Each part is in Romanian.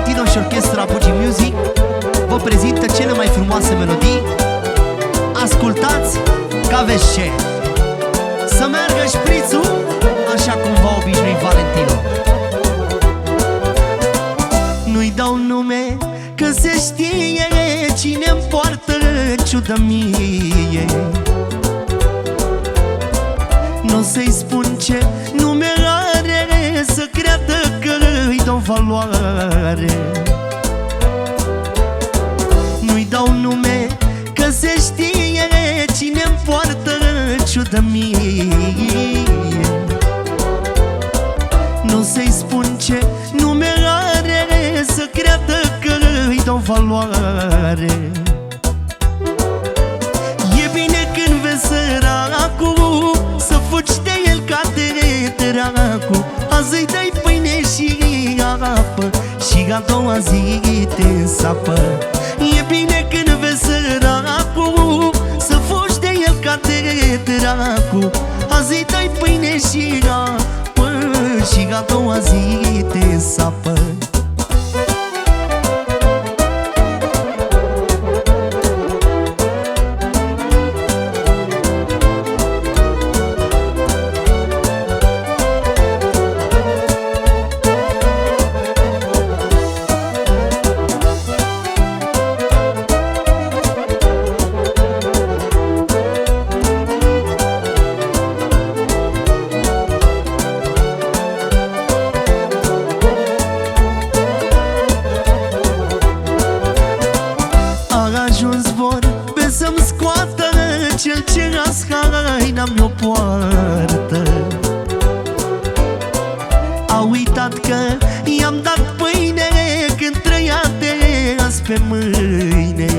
Tino și orchestra Bugi Music vă prezintă cele mai frumoase melodii. Ascultați că aveți ce. Să meargă șprițul așa cum v-a obișnuit Valentino. Nu-i dau nume că se știe cine-mi poartă ciudă mie. N-o să-i spun ce nume are, să creadă că îi dau valoare. Nu-i dau nume că se știe cine-mi poartă ciudă mie. Nu să-i spun ce nume are, să creadă că îi dau valoare. E bine când vezi săracul să fugi de el ca de dracu. Azi îi dai pâine și apă și a doua zi te însapă. E bine când vezi săracul să fugi de el ca de dracu. Azi îi dai pâine și apă și a doua zi te însapă. Să-mi scoată cel ce haina mi-o poartă. A uitat că i-am dat pâine când trăia de azi pe mâine.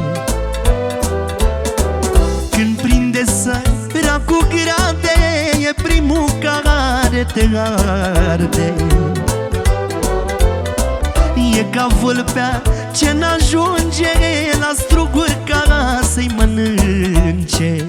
Când prinde săracul grade, e primul care te arde. E ca vâlpea ce n-ajunge la struguri ca să-i mănânce.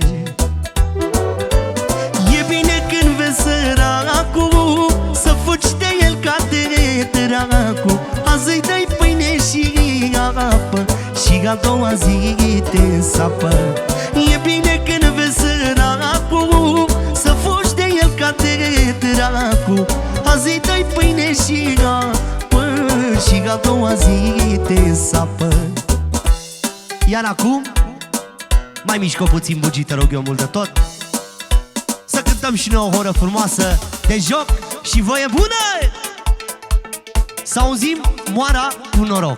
E bine când vezi săracul să fugi de el ca de dracu. Azi îi dai pâine și apă și a doua zi te însapă. E bine când vezi săracul să fugi de el ca de dracu. Azi îi dai pâine și apă și a doua zi te însapă. Iar acum mai mișcă puțin Bugi, te rog eu mult de tot. Să cântăm și noi o horă frumoasă de joc și voie bună. Să auzim Moara cu noroc.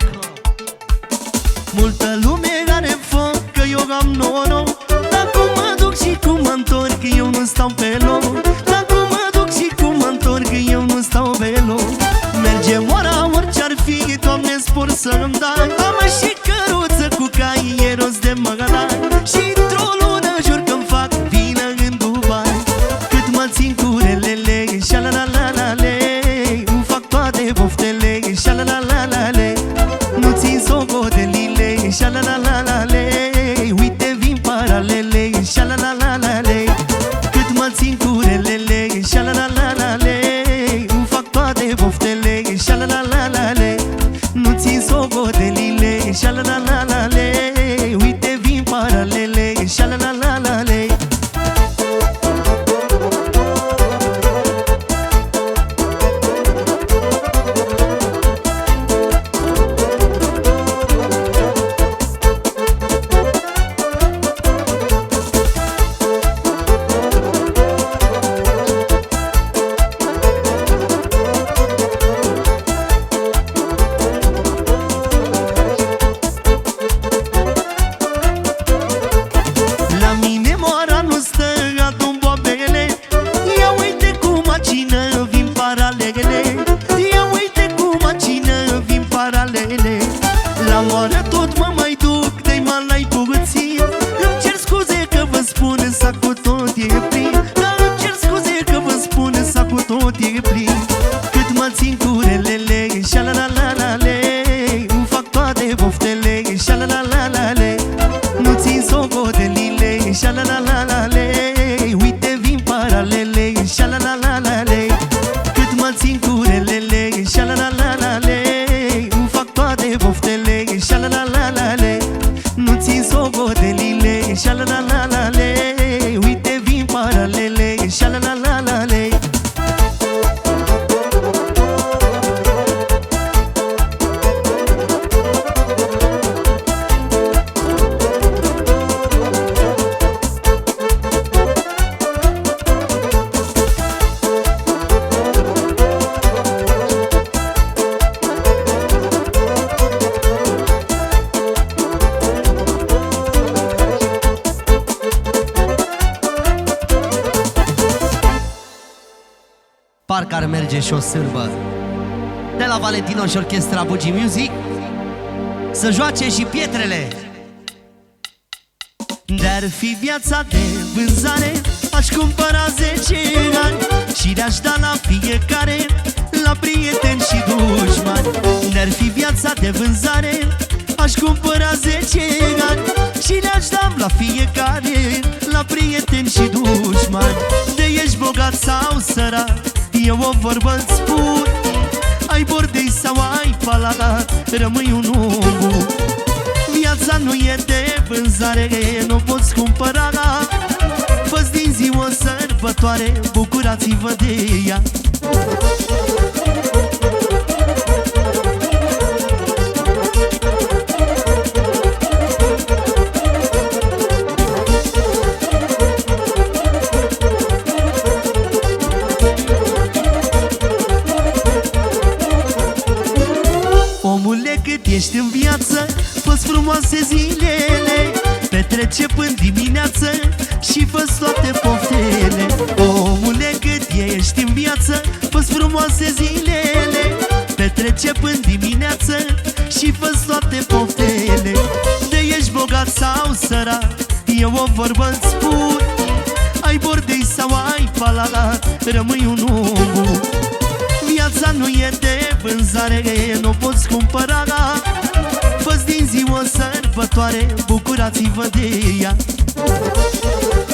Multă lume are foc că eu am noroc. Dacă mă duc și cum mă întorc, eu nu stau pe loc. Dacă mă duc și cum mă întorc, eu nu stau pe loc. Merge Moara orice-ar fi, Doamne spor să-mi dai. Am și căruță cu cai, e rost de măgălai. Și într-o lună jur că-mi fac vină în Dubai. Cât mă țin cu relele, șa-la-la-la-la-le, îmi fac toate poftele, șa-la-la-la-la-le. Nu țin socotelile, șa-la-la-la-la-le, uite vin paralele, șa-la-la-la-la-le. Cât mă țin cu relele, șa-la-la-la-la-le, îmi fac toate poftele, șa-la-la-la-la-le. Nu țin socotelile, șa-la-la-la-la-le, uite vin paralele, șa-la-la-la-la-le. La moară tot mă mai duc, de-i mai puțin. Îmi cer scuze că vă spun, sacul tot e plin. Dar îmi cer scuze că vă spun, sacul tot e plin. Cât mă țin cu relele, șa-la-la-la-la-le, îmi fac toate poftele, șa-la-la-la-la-le. Nu țin socotelile, șa-la-la-la-la-le, uite vin paralele, șa-la-la-la-la-le. Cât mă țin cu relele, șa-la-la-la-la-le, îmi fac merge și o sârbă. De la Valentino și orchestra Bugi Music să joace și pietrele. De-ar fi viața de vânzare, aș cumpăra 10 ani și le-aș da la fiecare, la prieteni și dușmani. De-ar fi viața de vânzare, aș cumpăra 10 ani și le-aș da la fiecare, la prieteni și dușmani. De ești bogat sau sărac, eu o vorbă-ți spun: ai bordei sau ai palat, rămâi un om. Viața nu e de vânzare, nu poți cumpăra. Fă-ți din zi o sărbătoare, bucurați-vă de ea. Omule, cât ești în viață, fă-ți frumoase zilele, petrece până dimineață și fă-ți toate poftele. Omule, cât ești în viață, fă-ți frumoase zilele, petrece până dimineață și fă-ți toate poftele. De ești bogat sau sărac, eu o vorbă-ți spun: ai bordei sau ai palat, rămâi un om. Viața nu e de vânzare, nu poți cumpăra. Fă-ți din zi o sărbătoare, bucurați-vă de ea.